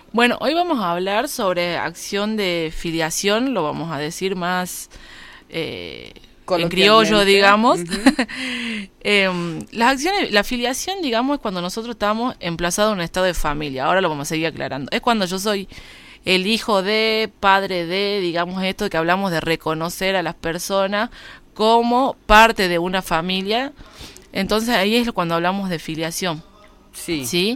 Bueno, hoy vamos a hablar sobre acción de filiación, lo vamos a decir más en criollo, digamos. Ujú. Las acciones, la filiación, digamos, es cuando nosotros estamos emplazados en un estado de familia. Ahora lo vamos a seguir aclarando. Es cuando yo soy el hijo de, padre de, digamos esto de que hablamos de reconocer a las personas como parte de una familia. Entonces ahí es cuando hablamos de filiación, Sí. ¿sí?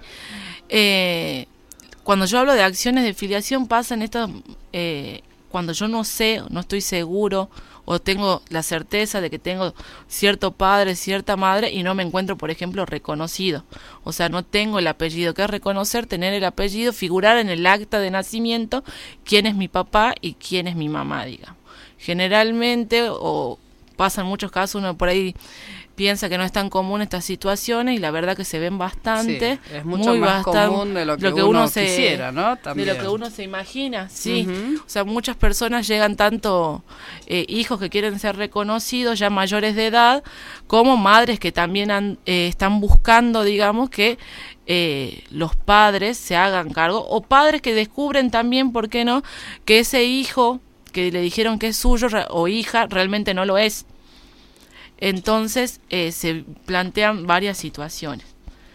Cuando yo hablo de acciones de filiación pasan estas, cuando yo no sé, no estoy seguro o tengo la certeza de que tengo cierto padre, cierta madre y no me encuentro, por ejemplo, reconocido. O sea, no tengo el apellido, que es reconocer, tener el apellido, figurar en el acta de nacimiento quién es mi papá y quién es mi mamá, digamos. Generalmente, o pasa en muchos casos, uno por ahí piensa que no es tan común estas situaciones y la verdad que se ven bastante, Sí, es mucho muy más bastante, común de lo que uno quisiera, ¿no? de lo que uno se imagina, sí. Ujú. O sea, muchas personas llegan tanto hijos que quieren ser reconocidos ya mayores de edad, como madres que también están buscando, digamos, que los padres se hagan cargo, o padres que descubren también, ¿por qué no?, que ese hijo que le dijeron que es suyo o hija realmente no lo es. Entonces se plantean varias situaciones.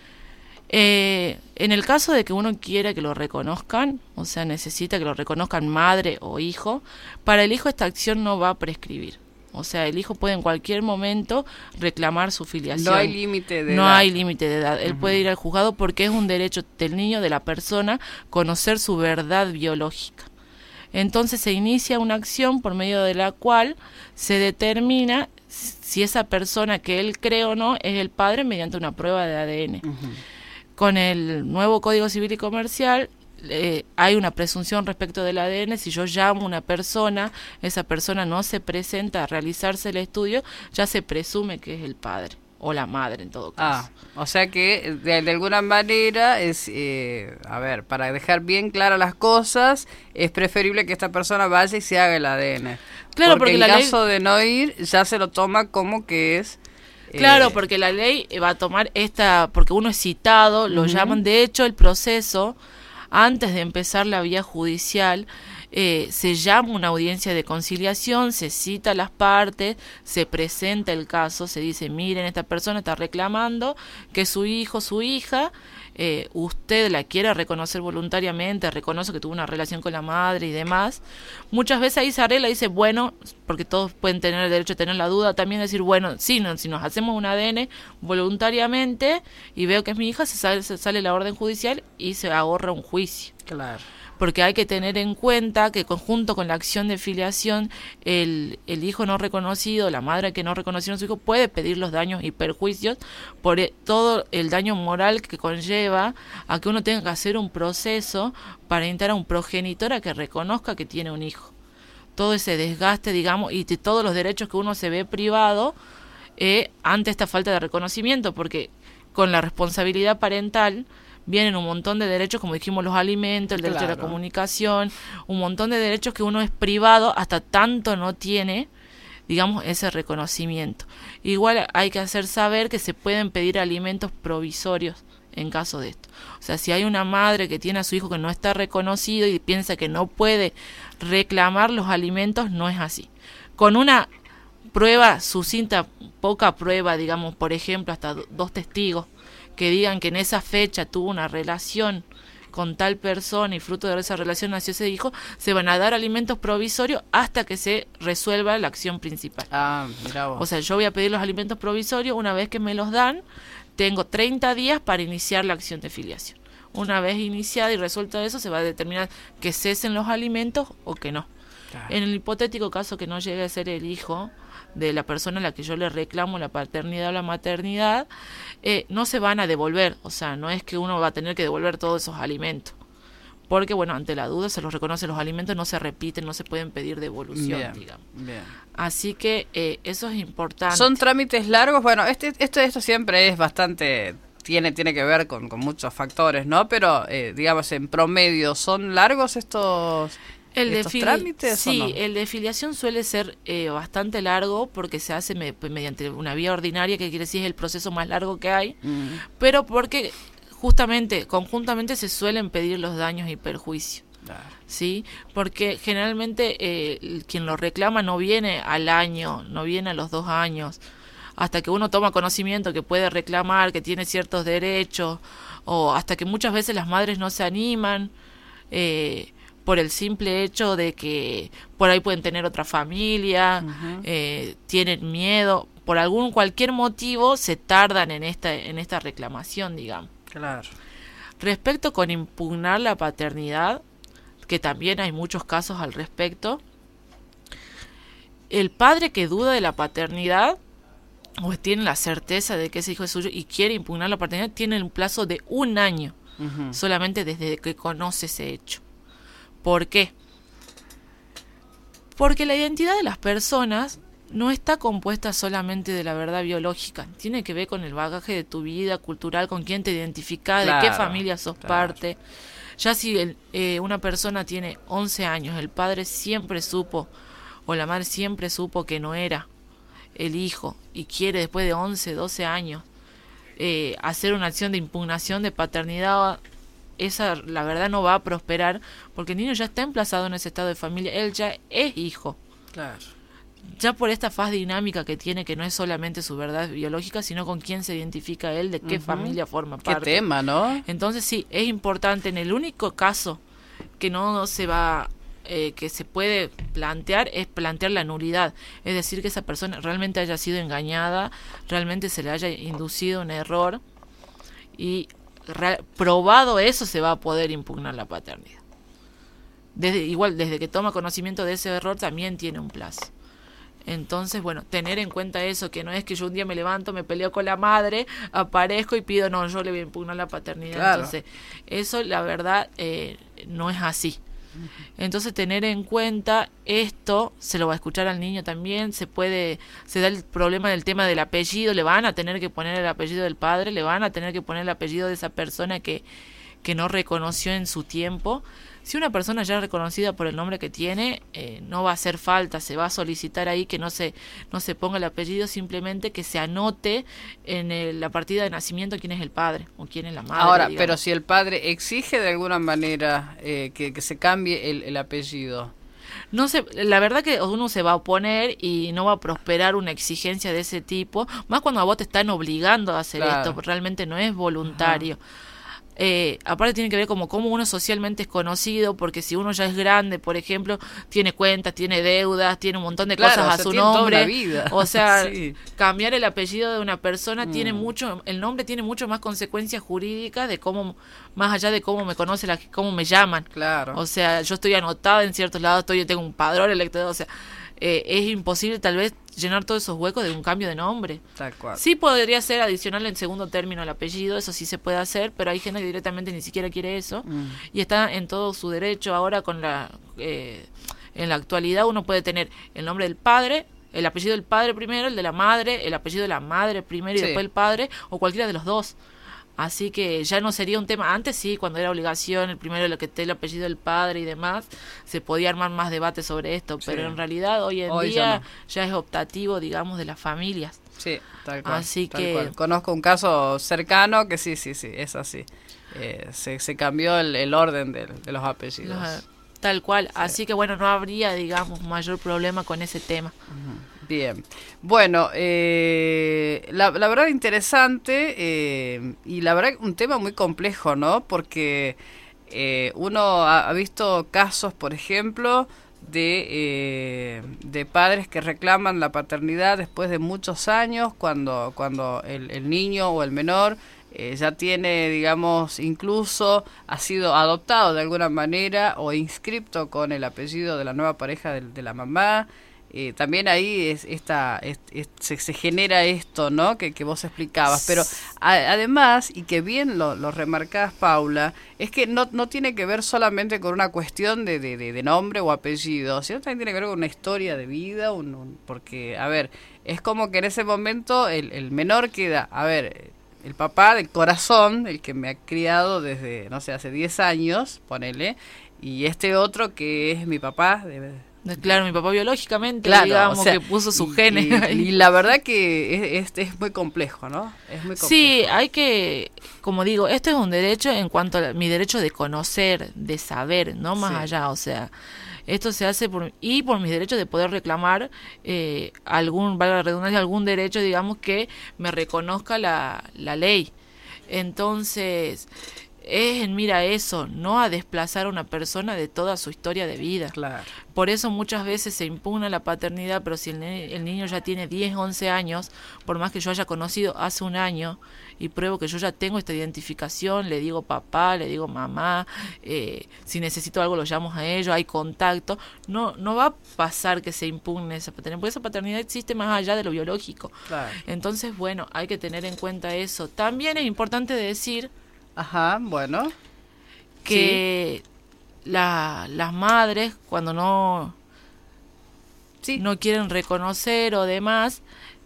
En el caso de que uno quiera que lo reconozcan, o sea, necesita que lo reconozcan madre o hijo, para el hijo esta acción no va a prescribir. O sea, el hijo puede en cualquier momento reclamar su filiación. No hay límite de No edad. hay límite de edad. Él puede ir al juzgado porque es un derecho del niño, de la persona, conocer su verdad biológica. Entonces se inicia una acción por medio de la cual se determina si esa persona que él cree o no es el padre mediante una prueba de ADN. Ujú. Con el nuevo Código Civil y Comercial hay una presunción respecto del ADN. Si yo llamo a una persona, esa persona no se presenta a realizarse el estudio, ya se presume que es el padre o la madre en todo caso. O sea que de alguna manera es, a ver, para dejar bien claras las cosas, es preferible que esta persona vaya y se haga el ADN. Claro, porque en la ley... caso de no ir, ya se lo toma como que es... Claro, porque la ley va a tomar esta, porque uno es citado, lo llaman, de hecho el proceso, antes de empezar la vía judicial, se llama una audiencia de conciliación, se cita a las partes, se presenta el caso, se dice, miren, esta persona está reclamando que su hijo, su hija, usted la quiere reconocer voluntariamente, reconoce que tuvo una relación con la madre y demás. Muchas veces ahí se arregla y dice, bueno, porque todos pueden tener el derecho a tener la duda, también decir, bueno, sí, no, si nos hacemos un ADN voluntariamente y veo que es mi hija, se sale la orden judicial y se ahorra un juicio. Claro. Porque hay que tener en cuenta que conjunto con la acción de filiación, el hijo no reconocido, la madre que no reconoció a su hijo, puede pedir los daños y perjuicios por todo el daño moral que conlleva a que uno tenga que hacer un proceso para intentar a un progenitor a que reconozca que tiene un hijo. Todo ese desgaste, digamos, y de todos los derechos que uno se ve privado ante esta falta de reconocimiento, porque con la responsabilidad parental vienen un montón de derechos, como dijimos, los alimentos, el derecho a la comunicación, un montón de derechos que uno es privado hasta tanto no tiene, digamos, ese reconocimiento. Igual hay que hacer saber que se pueden pedir alimentos provisorios en caso de esto. O sea, si hay una madre que tiene a su hijo que no está reconocido y piensa que no puede reclamar los alimentos, no es así. Con una prueba sucinta, poca prueba, digamos, por ejemplo, hasta 2 testigos, que digan que en esa fecha tuvo una relación con tal persona y fruto de esa relación nació ese hijo, se van a dar alimentos provisorios hasta que se resuelva la acción principal. Mirá vos. O sea, yo voy a pedir los alimentos provisorios, una vez que me los dan, tengo 30 días para iniciar la acción de filiación. Una vez iniciada y resuelto eso, se va a determinar que cesen los alimentos o que no. Claro. En el hipotético caso que no llegue a ser el hijo de la persona a la que yo le reclamo la paternidad o la maternidad, no se van a devolver. O sea, no es que uno va a tener que devolver todos esos alimentos. Porque, bueno, ante la duda se los reconoce, los alimentos no se repiten, no se pueden pedir devolución, Bien, digamos. bien. Así que eso es importante. ¿Son trámites largos? Bueno, esto siempre es bastante... Tiene que ver con muchos factores, ¿no? Pero, digamos, en promedio, ¿son largos estos trámites? Sí, ¿o no? el de filiación suele ser bastante largo porque se hace mediante una vía ordinaria, que quiere decir es el proceso más largo que hay, pero porque justamente, conjuntamente se suelen pedir los daños y perjuicios. Claro. ¿Sí? Porque generalmente quien lo reclama no viene al año, no viene a los 2 años, hasta que uno toma conocimiento que puede reclamar, que tiene ciertos derechos, o hasta que muchas veces las madres no se animan por el simple hecho de que por ahí pueden tener otra familia, tienen miedo, por cualquier motivo se tardan en esta reclamación, digamos. Claro. Respecto con impugnar la paternidad, que también hay muchos casos al respecto, el padre que duda de la paternidad o tiene la certeza de que ese hijo es suyo y quiere impugnar la paternidad, tiene un plazo de 1 año solamente desde que conoce ese hecho. ¿Por qué? Porque la identidad de las personas no está compuesta solamente de la verdad biológica, tiene que ver con el bagaje de tu vida cultural, con quién te identificás, de qué familia sos parte. Ya si una persona tiene 11 años, el padre siempre supo, o la madre siempre supo que no era el hijo, y quiere después de 11, 12 años hacer una acción de impugnación de paternidad, esa la verdad no va a prosperar, porque el niño ya está emplazado en ese estado de familia, él ya es hijo. Claro. Ya por esta faz dinámica que tiene, que no es solamente su verdad biológica, sino con quién se identifica él, de qué familia forma parte. Qué tema, ¿no? Entonces sí, es importante, en el único caso que no se va, que se puede plantear, es plantear la nulidad. Es decir, que esa persona realmente haya sido engañada, realmente se le haya inducido un error, y probado eso se va a poder impugnar la paternidad. Desde que toma conocimiento de ese error también tiene un plazo. Entonces, bueno, tener en cuenta eso, que no es que yo un día me levanto, me peleo con la madre, aparezco y pido, no, yo le voy a impugnar la paternidad. Claro. Entonces, eso la verdad no es así. Entonces, tener en cuenta esto, se lo va a escuchar al niño también, se da el problema del tema del apellido, le van a tener que poner el apellido del padre, le van a tener que poner el apellido de esa persona que no reconoció en su tiempo. Si una persona ya es reconocida por el nombre que tiene, no va a hacer falta, se va a solicitar ahí que no se ponga el apellido, simplemente que se anote en la partida de nacimiento quién es el padre o quién es la madre. Ahora, digamos. pero si el padre exige de alguna manera que se cambie el apellido. No sé, la verdad que uno se va a oponer y no va a prosperar una exigencia de ese tipo, más cuando a vos te están obligando a hacer esto, porque realmente no es voluntario. Aparte tiene que ver como cómo uno socialmente es conocido, porque si uno ya es grande, por ejemplo, tiene cuentas, tiene deudas, tiene un montón de cosas a su nombre, o sea, sí. Cambiar el apellido de una persona tiene mucho, el nombre tiene mucho más consecuencias jurídicas de cómo, más allá de cómo me conoce, cómo me llaman. Claro. O sea, yo estoy anotada en ciertos lados, tengo un padrón electoral, o sea, es imposible tal vez llenar todos esos huecos de un cambio de nombre. Tal cual. Sí podría ser adicional en segundo término el apellido, eso sí se puede hacer, pero hay gente que directamente ni siquiera quiere eso y está en todo su derecho. Ahora con en la actualidad uno puede tener el nombre del padre, el apellido del padre primero, el de la madre, el apellido de la madre primero y después el padre, o cualquiera de los dos. Así que ya no sería un tema. Antes sí, cuando era obligación, el primero lo que esté el apellido del padre y demás, se podía armar más debate sobre esto, pero en realidad hoy en día ya es optativo, digamos, de las familias. Sí, tal cual. Así tal que cual. Conozco un caso cercano que sí, es así. Se cambió el orden de los apellidos. Tal cual. Sí. Así que bueno, no habría, digamos, mayor problema con ese tema. Bien, bueno, la verdad interesante y la verdad un tema muy complejo, ¿no? Porque uno ha visto casos, por ejemplo, de padres que reclaman la paternidad después de muchos años, cuando el niño o el menor ya tiene, digamos, incluso ha sido adoptado de alguna manera o inscripto con el apellido de la nueva pareja de la mamá. También ahí se genera esto, ¿no? Que vos explicabas, pero además, y que bien lo remarcás, Paula, es que no tiene que ver solamente con una cuestión de nombre o apellido, sino también tiene que ver con una historia de vida, porque, a ver, es como que en ese momento el menor queda, a ver, el papá del corazón, el que me ha criado desde, no sé, hace 10 años, ponele, y este otro que es mi papá Claro, mi papá biológicamente, Claro, digamos, o sea, que puso sus genes ahí. y la verdad que es muy complejo, ¿no? Es muy complejo. Sí, hay que, como digo, este es un derecho en cuanto a mi derecho de conocer, de saber, no más allá, o sea, esto se hace por mis derechos de poder reclamar valga la redundancia, algún derecho, digamos, que me reconozca la ley. Entonces, es en mira eso, no a desplazar a una persona de toda su historia de vida. Claro. Por eso muchas veces se impugna la paternidad, pero si el niño ya tiene 10, 11 años, por más que yo haya conocido hace un año y pruebo que yo ya tengo esta identificación, le digo papá, le digo mamá, si necesito algo lo llamo a ellos, hay contacto, no va a pasar que se impugne esa paternidad, porque esa paternidad existe más allá de lo biológico. Claro. Entonces, bueno, hay que tener en cuenta eso. También es importante decir Bueno. Que las madres, cuando no quieren reconocer o demás,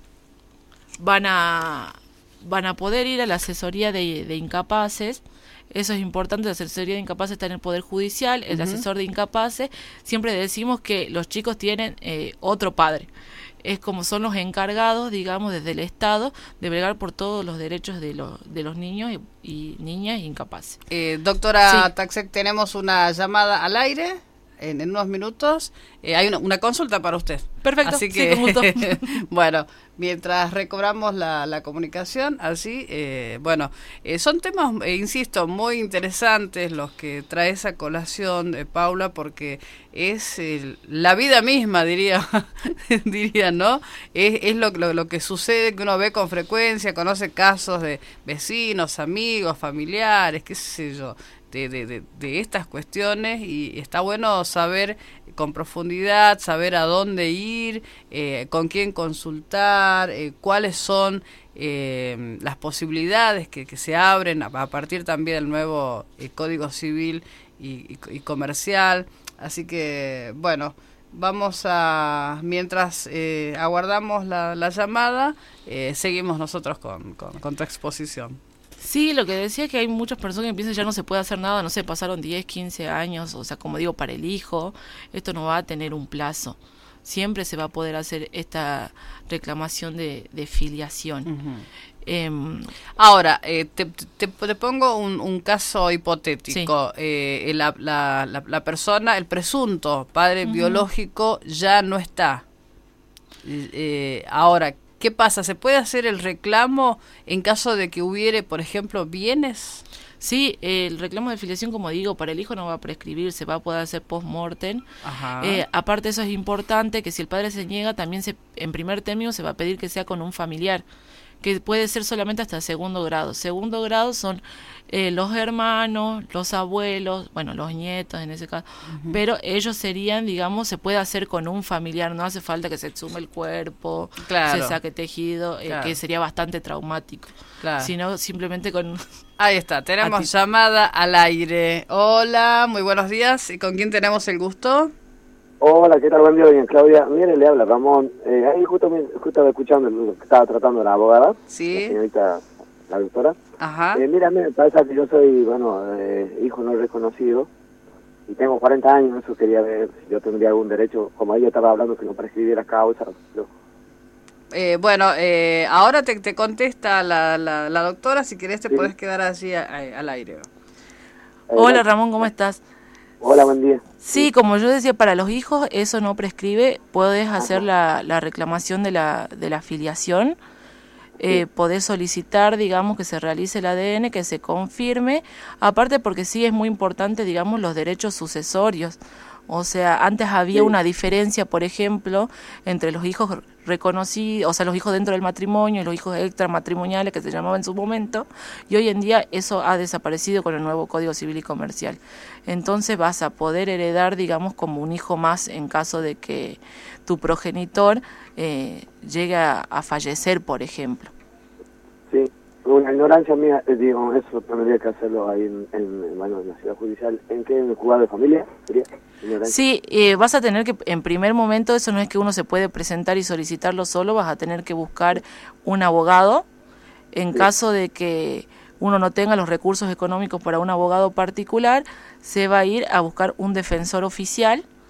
van a poder ir a la asesoría de incapaces. Eso es importante, la asesoría de incapaces está en el Poder Judicial, el asesor de incapaces. Siempre decimos que los chicos tienen otro padre. Es como son los encargados, digamos, desde el Estado, de velar por todos los derechos de los niños y niñas incapaces. Doctora Taxek, tenemos una llamada al aire en unos minutos. Hay una consulta para usted. Perfecto, así que, sí, con gusto. bueno, mientras recobramos la comunicación, así, son temas, insisto, muy interesantes los que trae esa colación, Paula, porque es la vida misma, diría, ¿no? Es lo que sucede, que uno ve con frecuencia, conoce casos de vecinos, amigos, familiares, qué sé yo, de estas cuestiones, y está bueno saber con profundidad, saber a dónde ir, con quién consultar, cuáles son las posibilidades que se abren a partir también del nuevo Código Civil y Comercial. Así que, bueno, vamos mientras aguardamos la llamada, seguimos nosotros con tu exposición. Sí, lo que decía es que hay muchas personas que piensan ya no se puede hacer nada, no sé, pasaron 10, 15 años, o sea, como digo, para el hijo, esto no va a tener un plazo. Siempre se va a poder hacer esta reclamación de filiación. Ahora, te pongo un caso hipotético. Sí. La persona, el presunto padre biológico ya no está. Ahora, ¿qué pasa? ¿Se puede hacer el reclamo en caso de que hubiere, por ejemplo, bienes? Sí, el reclamo de filiación, como digo, para el hijo no va a prescribir, se va a poder hacer post-mortem. Aparte, eso es importante, que si el padre se niega, también en primer término se va a pedir que sea con un familiar, que puede ser solamente hasta segundo grado. Segundo grado son los hermanos, los abuelos, bueno, los nietos en ese caso, pero ellos serían, digamos, se puede hacer con un familiar, no hace falta que se exhume el cuerpo, se saque tejido, que sería bastante traumático, sino simplemente con... Ahí está, tenemos llamada al aire. Hola, muy buenos días, ¿y con quién tenemos el gusto? Hola, ¿qué tal? Buen día, doña Claudia. Mire, le habla Ramón. Ahí justo estaba escuchando lo que estaba tratando la abogada, sí, la señorita, la doctora. Ajá. Mira, me pasa que yo soy, hijo no reconocido y tengo 40 años, eso quería ver si yo tendría algún derecho, como ella estaba hablando, que no prescribiera causa. Ahora te contesta la doctora, si querés te podés quedar así al aire. Hola Ramón, ¿cómo estás? Hola, buen día. Sí, como yo decía, para los hijos eso no prescribe, podés hacer la reclamación de la filiación, podés solicitar, digamos, que se realice el ADN, que se confirme, aparte porque sí es muy importante, digamos, los derechos sucesorios. O sea, antes había una diferencia, por ejemplo, entre los hijos reconocidos, o sea, los hijos dentro del matrimonio y los hijos extramatrimoniales, que se llamaba en su momento, y hoy en día eso ha desaparecido con el nuevo Código Civil y Comercial. Entonces vas a poder heredar, digamos, como un hijo más en caso de que tu progenitor llegue a fallecer, por ejemplo. Sí. Una ignorancia mía, digo, eso tendría que hacerlo ahí en la ciudad judicial. ¿En qué? ¿En el juzgado de familia? ¿Sería? Sí, vas a tener que, en primer momento, eso no es que uno se puede presentar y solicitarlo solo, vas a tener que buscar un abogado. En caso de que uno no tenga los recursos económicos para un abogado particular, se va a ir a buscar un defensor oficial,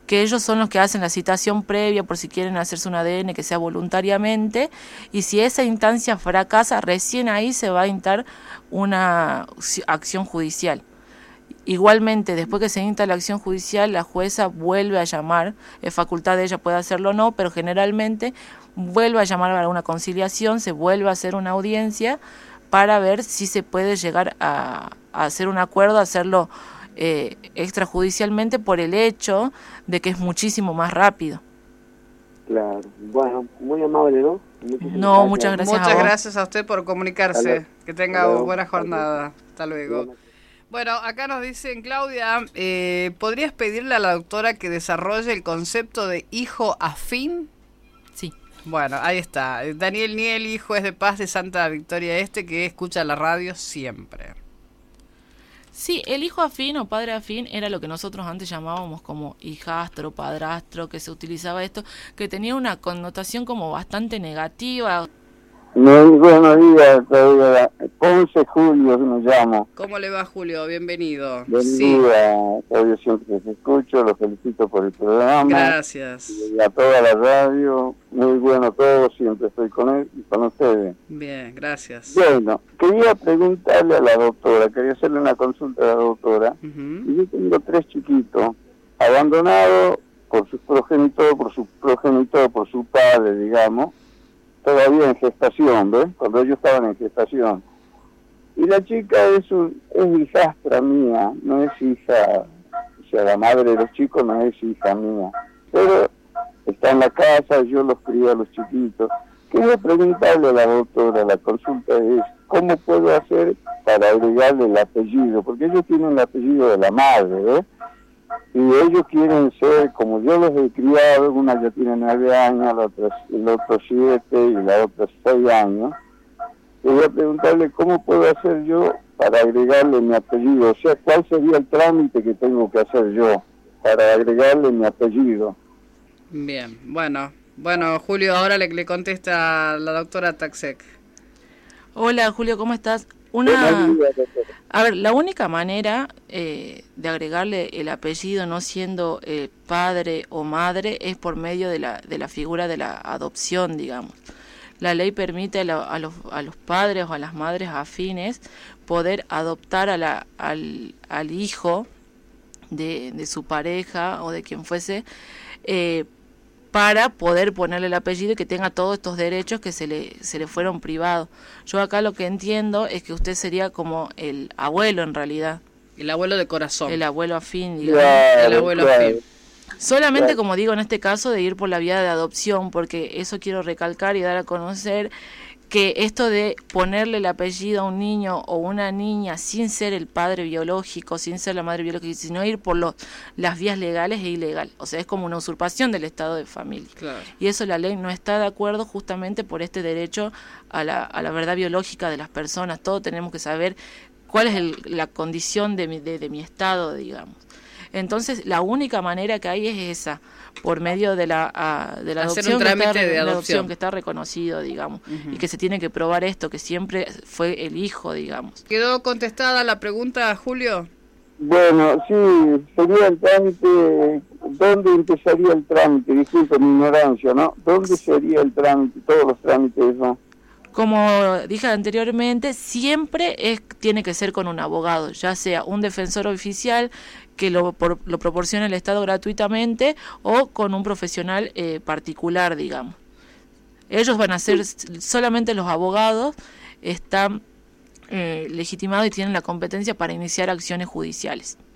que ellos son los que hacen la citación previa por si quieren hacerse un ADN que sea voluntariamente, y si esa instancia fracasa, recién ahí se va a dictar una acción judicial. Igualmente, después que se dicta la acción judicial, la jueza vuelve a llamar, es facultad de ella, puede hacerlo o no, pero generalmente vuelve a llamar a una conciliación, se vuelve a hacer una audiencia para ver si se puede llegar a hacer un acuerdo, hacerlo extrajudicialmente por el hecho de que es muchísimo más rápido. Claro. Bueno, muy amable, ¿no? Muchas gracias. Muchas gracias a usted por comunicarse. Que tenga buena jornada. Hasta luego. Bueno, acá nos dicen, Claudia, ¿podrías pedirle a la doctora que desarrolle el concepto de hijo afín? Sí. Bueno, ahí está. Daniel Nieli, juez de paz de Santa Victoria Este, que escucha la radio siempre. Sí, el hijo afín o padre afín era lo que nosotros antes llamábamos como hijastro, padrastro, que se utilizaba esto, que tenía una connotación como bastante negativa. Muy buenos días, Claudia. Ponce Julio me llamo. ¿Cómo le va, Julio? Bienvenido. Buen día, Claudia, siempre te escucho, los felicito por el programa. Gracias. Y a toda la radio, muy bueno todo, siempre estoy con ustedes. Bien, gracias. Bueno, quería preguntarle a la doctora, quería hacerle una consulta a la doctora. Y yo tengo 3 chiquitos, abandonados por sus progenitores, por su padre, digamos, todavía en gestación, ¿ves? Cuando ellos estaban en gestación. Y la chica es hijastra mía, no es hija, o sea, la madre de los chicos no es hija mía. Pero está en la casa, yo los crío a los chiquitos. Quería preguntarle a la doctora, la consulta es, ¿cómo puedo hacer para agregarle el apellido? Porque ellos tienen el apellido de la madre, ¿ves? Y ellos quieren ser, como yo los he criado, una ya tiene 9 años, el otro 7 y la otra 6 años. Quería preguntarle cómo puedo hacer yo para agregarle mi apellido, o sea, cuál sería el trámite que tengo que hacer yo para agregarle mi apellido. Bien, bueno, Julio, ahora le contesta la doctora Taxek. Hola, Julio, ¿cómo estás? A ver, la única manera de agregarle el apellido no siendo padre o madre es por medio de la figura de la adopción, digamos. La ley permite a los padres o a las madres afines poder adoptar al hijo de su pareja o de quien fuese, para poder ponerle el apellido y que tenga todos estos derechos que se le fueron privados. Yo acá lo que entiendo es que usted sería como el abuelo en realidad. El abuelo de corazón. El abuelo afín, digamos. El abuelo afín. Solamente, como digo, en este caso, de ir por la vía de adopción, porque eso quiero recalcar y dar a conocer que esto de ponerle el apellido a un niño o una niña sin ser el padre biológico, sin ser la madre biológica, sino ir por las vías legales es ilegal. O sea, es como una usurpación del estado de familia. Claro. Y eso la ley no está de acuerdo justamente por este derecho a la verdad biológica de las personas. Todos tenemos que saber cuál es la condición de mi estado, digamos. Entonces, la única manera que hay es esa, por medio de la adopción, un trámite de adopción que está reconocido, digamos, y que se tiene que probar esto, que siempre fue el hijo, digamos. ¿Quedó contestada la pregunta, Julio? Bueno, sí, sería el trámite, ¿dónde empezaría el trámite? Disculpe mi ignorancia, ¿no? ¿Dónde sería el trámite, todos los trámites, no? Como dije anteriormente, siempre tiene que ser con un abogado, ya sea un defensor oficial que lo proporcione el Estado gratuitamente o con un profesional particular, digamos. Ellos van a ser, solamente los abogados están legitimados y tienen la competencia para iniciar acciones judiciales.